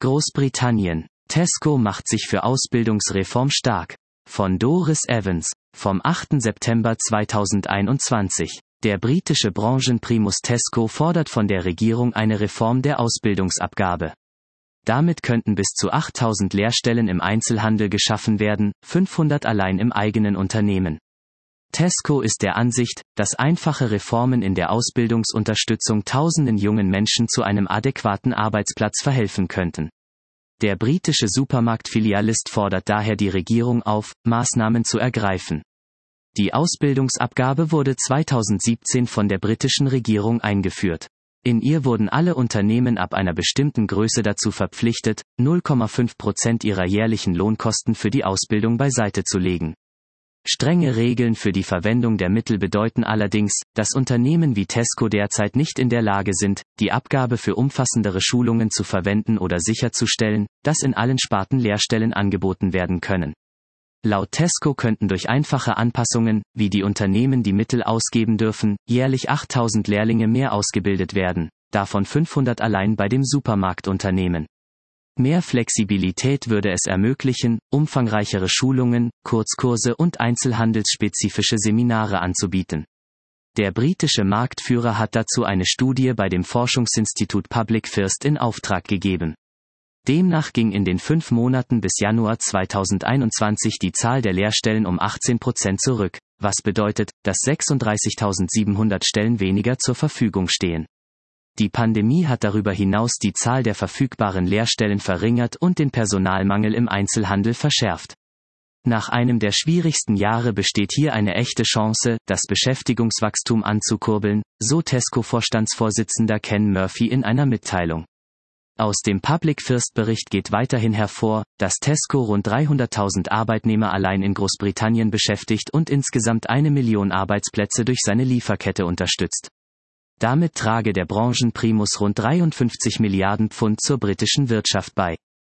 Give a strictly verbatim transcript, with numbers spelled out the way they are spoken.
Großbritannien. Tesco macht sich für Ausbildungsreform stark. Von Doris Evans, vom achten September zweitausendeinundzwanzig. Der britische Branchenprimus Tesco fordert von der Regierung eine Reform der Ausbildungsabgabe. Damit könnten bis zu achttausend Lehrstellen im Einzelhandel geschaffen werden, fünfhundert allein im eigenen Unternehmen. Tesco ist der Ansicht, dass einfache Reformen in der Ausbildungsunterstützung tausenden jungen Menschen zu einem adäquaten Arbeitsplatz verhelfen könnten. Der britische Supermarktfilialist fordert daher die Regierung auf, Maßnahmen zu ergreifen. Die Ausbildungsabgabe wurde zweitausendsiebzehn von der britischen Regierung eingeführt. In ihr wurden alle Unternehmen ab einer bestimmten Größe dazu verpflichtet, null Komma fünf Prozent ihrer jährlichen Lohnkosten für die Ausbildung beiseite zu legen. Strenge Regeln für die Verwendung der Mittel bedeuten allerdings, dass Unternehmen wie Tesco derzeit nicht in der Lage sind, die Abgabe für umfassendere Schulungen zu verwenden oder sicherzustellen, dass in allen Sparten Lehrstellen angeboten werden können. Laut Tesco könnten durch einfache Anpassungen, wie die Unternehmen die Mittel ausgeben dürfen, jährlich achttausend Lehrlinge mehr ausgebildet werden, davon fünfhundert allein bei dem Supermarktunternehmen. Mehr Flexibilität würde es ermöglichen, umfangreichere Schulungen, Kurzkurse und einzelhandelsspezifische Seminare anzubieten. Der britische Marktführer hat dazu eine Studie bei dem Forschungsinstitut Public First in Auftrag gegeben. Demnach ging in den fünf Monaten bis Januar zweitausendeinundzwanzig die Zahl der Lehrstellen um achtzehn Prozent zurück, was bedeutet, dass sechsunddreißigtausendsiebenhundert Stellen weniger zur Verfügung stehen. Die Pandemie hat darüber hinaus die Zahl der verfügbaren Lehrstellen verringert und den Personalmangel im Einzelhandel verschärft. Nach einem der schwierigsten Jahre besteht hier eine echte Chance, das Beschäftigungswachstum anzukurbeln, so Tesco-Vorstandsvorsitzender Ken Murphy in einer Mitteilung. Aus dem Public First Bericht geht weiterhin hervor, dass Tesco rund dreihunderttausend Arbeitnehmer allein in Großbritannien beschäftigt und insgesamt eine Million Arbeitsplätze durch seine Lieferkette unterstützt. Damit trage der Branchenprimus rund dreiundfünfzig Milliarden Pfund zur britischen Wirtschaft bei.